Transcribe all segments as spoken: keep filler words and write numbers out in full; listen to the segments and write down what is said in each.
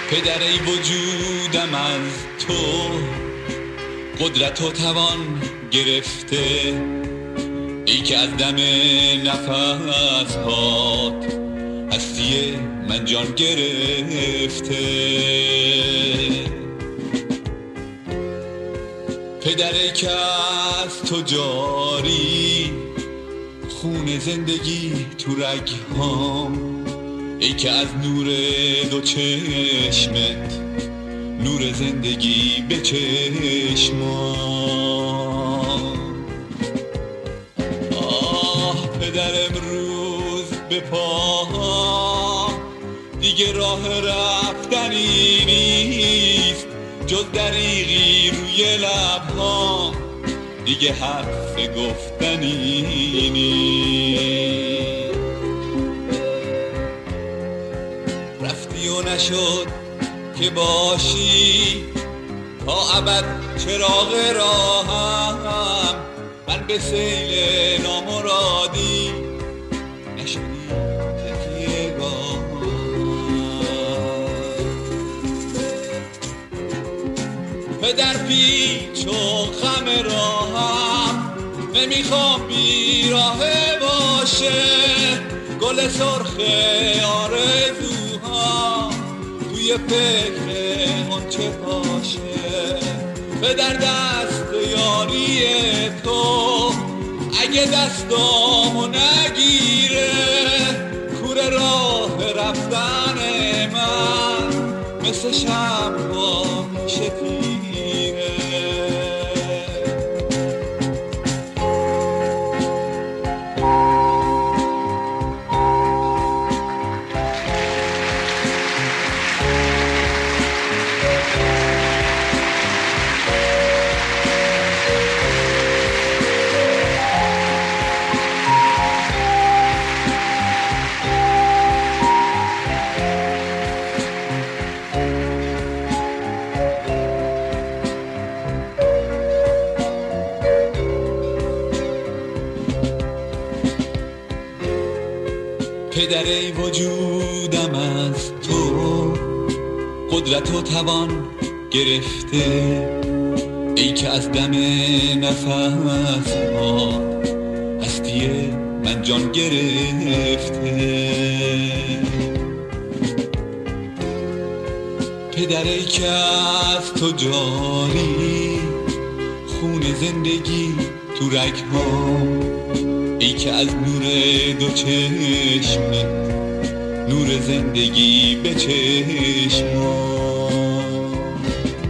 پدر ای وجودم از تو قدرت و توان گرفته، ای که از دم نفس هات هستی من جان گرفته. پدر ای که از تو جاری خون زندگی تو رگهام، ای که از نور دو چشمت نور زندگی به چشمام. آه پدر امروز به پاهام دیگه راه رفتنی نیست، جز دریغی روی لبهام دیگه حرف گفتنی نیست. رفتی و نشد که باشی تا ابد چراغ راهم، من به سیل نامرادی نشدی تکیه گاهم. پدر پیچ و خم راهم نمیخوام بیراهه باشه، گل سرخ آرزوها توی فکر غنچه پاشه. پدر دست یاری تو اگه دستامو نگیره، کوره راه رفتن من مثل شب‌ها میشه تیره. پدر ای وجودم از تو قدرت و توان گرفته، ای که از دم نفس ها هستی من جان گرفته. پدر ای که از تو جاری خون زندگی تو رگهام، ای که از نور دو چشمت نور زندگی به چشمام.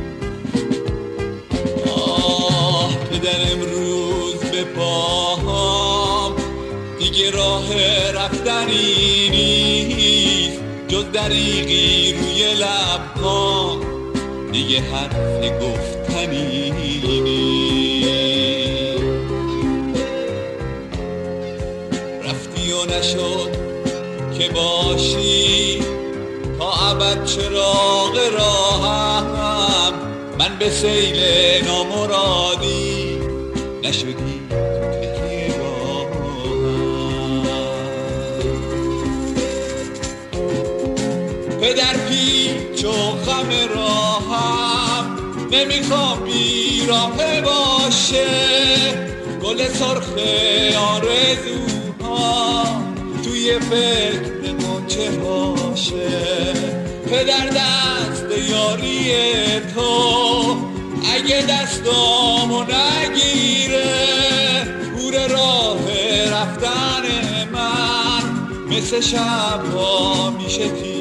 آه پدر امروز به پاهام دیگه راه رفتنی نیست، جز دریغی روی لبهام دیگه حرف گفتنی نیست. نشد که باشی تا ابد چراغ راهم، من به سیل نامرادی نشدی تکیه گاهم. پدر پیچ و خم راهم نمیخوام بیراهه باشه، گل سرخ آرزوها توی فکر غنچه باشه. پدر دست یاری تو اگه دستامو نگیره، کوره راه رفتن من مثل شب‌ها میشه تیره.